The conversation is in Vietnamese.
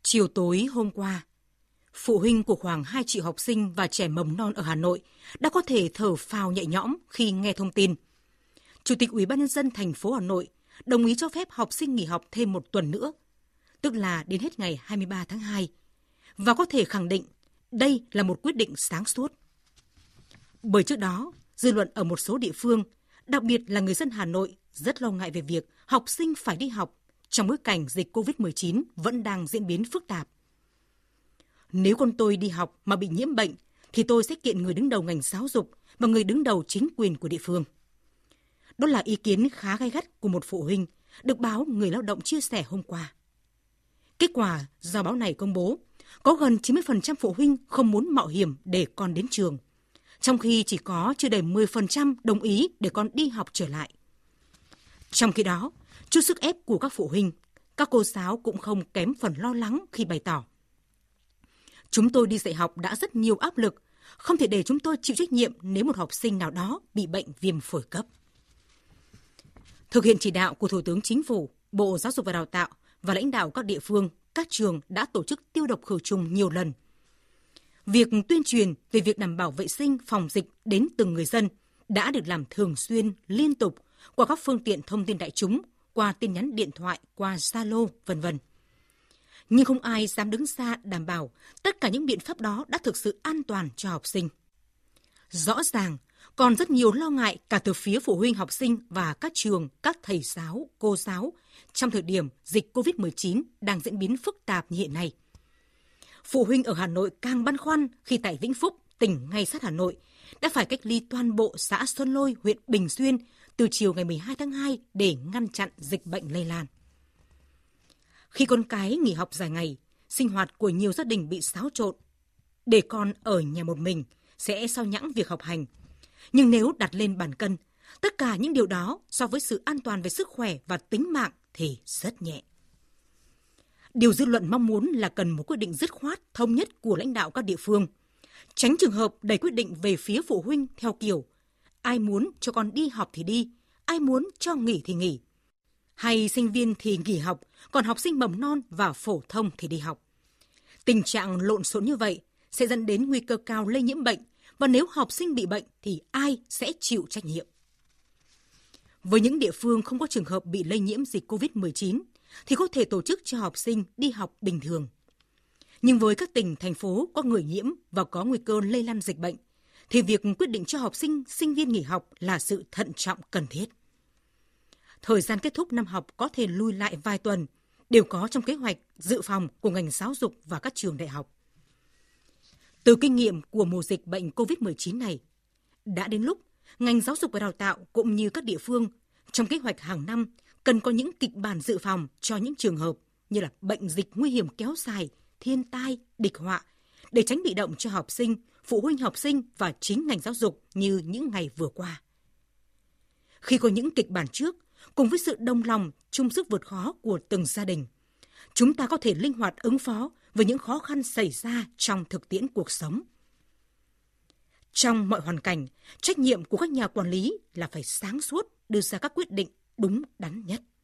Chiều tối hôm qua, phụ huynh của khoảng 2 triệu học sinh và trẻ mầm non ở Hà Nội đã có thể thở phào nhẹ nhõm khi nghe thông tin. Chủ tịch Ủy ban nhân dân thành phố Hà Nội đồng ý cho phép học sinh nghỉ học thêm một tuần nữa, tức là đến hết ngày 23 tháng 2, và có thể khẳng định đây là một quyết định sáng suốt. Bởi trước đó, dư luận ở một số địa phương, đặc biệt là người dân Hà Nội rất lo ngại về việc học sinh phải đi học trong bối cảnh dịch COVID-19 vẫn đang diễn biến phức tạp. Nếu con tôi đi học mà bị nhiễm bệnh, thì tôi sẽ kiện người đứng đầu ngành giáo dục và người đứng đầu chính quyền của địa phương. Đó là ý kiến khá gay gắt của một phụ huynh, được báo Người Lao động chia sẻ hôm qua. Kết quả do báo này công bố, có gần 90% phụ huynh không muốn mạo hiểm để con đến trường, trong khi chỉ có chưa đầy 10% đồng ý để con đi học trở lại. Trong khi đó, trước sức ép của các phụ huynh, các cô giáo cũng không kém phần lo lắng khi bày tỏ: chúng tôi đi dạy học đã rất nhiều áp lực, không thể để chúng tôi chịu trách nhiệm nếu một học sinh nào đó bị bệnh viêm phổi cấp. Thực hiện chỉ đạo của Thủ tướng Chính phủ, Bộ Giáo dục và Đào tạo và lãnh đạo các địa phương, các trường đã tổ chức tiêu độc khử trùng nhiều lần. Việc tuyên truyền về việc đảm bảo vệ sinh phòng dịch đến từng người dân đã được làm thường xuyên, liên tục qua các phương tiện thông tin đại chúng, qua tin nhắn điện thoại, qua Zalo, v.v. Nhưng không ai dám đứng ra đảm bảo tất cả những biện pháp đó đã thực sự an toàn cho học sinh. Rõ ràng, còn rất nhiều lo ngại cả từ phía phụ huynh học sinh và các trường, các thầy giáo, cô giáo trong thời điểm dịch COVID-19 đang diễn biến phức tạp như hiện nay. Phụ huynh ở Hà Nội càng băn khoăn khi tại Vĩnh Phúc, tỉnh ngay sát Hà Nội, đã phải cách ly toàn bộ xã Xuân Lôi, huyện Bình Xuyên từ chiều ngày 12 tháng 2 để ngăn chặn dịch bệnh lây lan. Khi con cái nghỉ học dài ngày, sinh hoạt của nhiều gia đình bị xáo trộn. Để con ở nhà một mình sẽ sao nhãng việc học hành. Nhưng nếu đặt lên bàn cân, tất cả những điều đó so với sự an toàn về sức khỏe và tính mạng thì rất nhẹ. Điều dư luận mong muốn là cần một quyết định dứt khoát, thống nhất của lãnh đạo các địa phương. Tránh trường hợp đẩy quyết định về phía phụ huynh theo kiểu ai muốn cho con đi học thì đi, ai muốn cho nghỉ thì nghỉ. Hay sinh viên thì nghỉ học, còn học sinh mầm non và phổ thông thì đi học. Tình trạng lộn xộn như vậy sẽ dẫn đến nguy cơ cao lây nhiễm bệnh, và nếu học sinh bị bệnh thì ai sẽ chịu trách nhiệm? Với những địa phương không có trường hợp bị lây nhiễm dịch COVID-19 thì có thể tổ chức cho học sinh đi học bình thường. Nhưng với các tỉnh, thành phố có người nhiễm và có nguy cơ lây lan dịch bệnh, thì việc quyết định cho học sinh, sinh viên nghỉ học là sự thận trọng cần thiết. Thời gian kết thúc năm học có thể lùi lại vài tuần, đều có trong kế hoạch dự phòng của ngành giáo dục và các trường đại học. Từ kinh nghiệm của mùa dịch bệnh COVID-19 này, đã đến lúc ngành giáo dục và đào tạo cũng như các địa phương trong kế hoạch hàng năm cần có những kịch bản dự phòng cho những trường hợp như là bệnh dịch nguy hiểm kéo dài, thiên tai, địch họa, để tránh bị động cho học sinh, phụ huynh học sinh và chính ngành giáo dục như những ngày vừa qua. Khi có những kịch bản trước, cùng với sự đồng lòng, chung sức vượt khó của từng gia đình, chúng ta có thể linh hoạt ứng phó với những khó khăn xảy ra trong thực tiễn cuộc sống. Trong mọi hoàn cảnh, trách nhiệm của các nhà quản lý là phải sáng suốt đưa ra các quyết định đúng đắn nhất.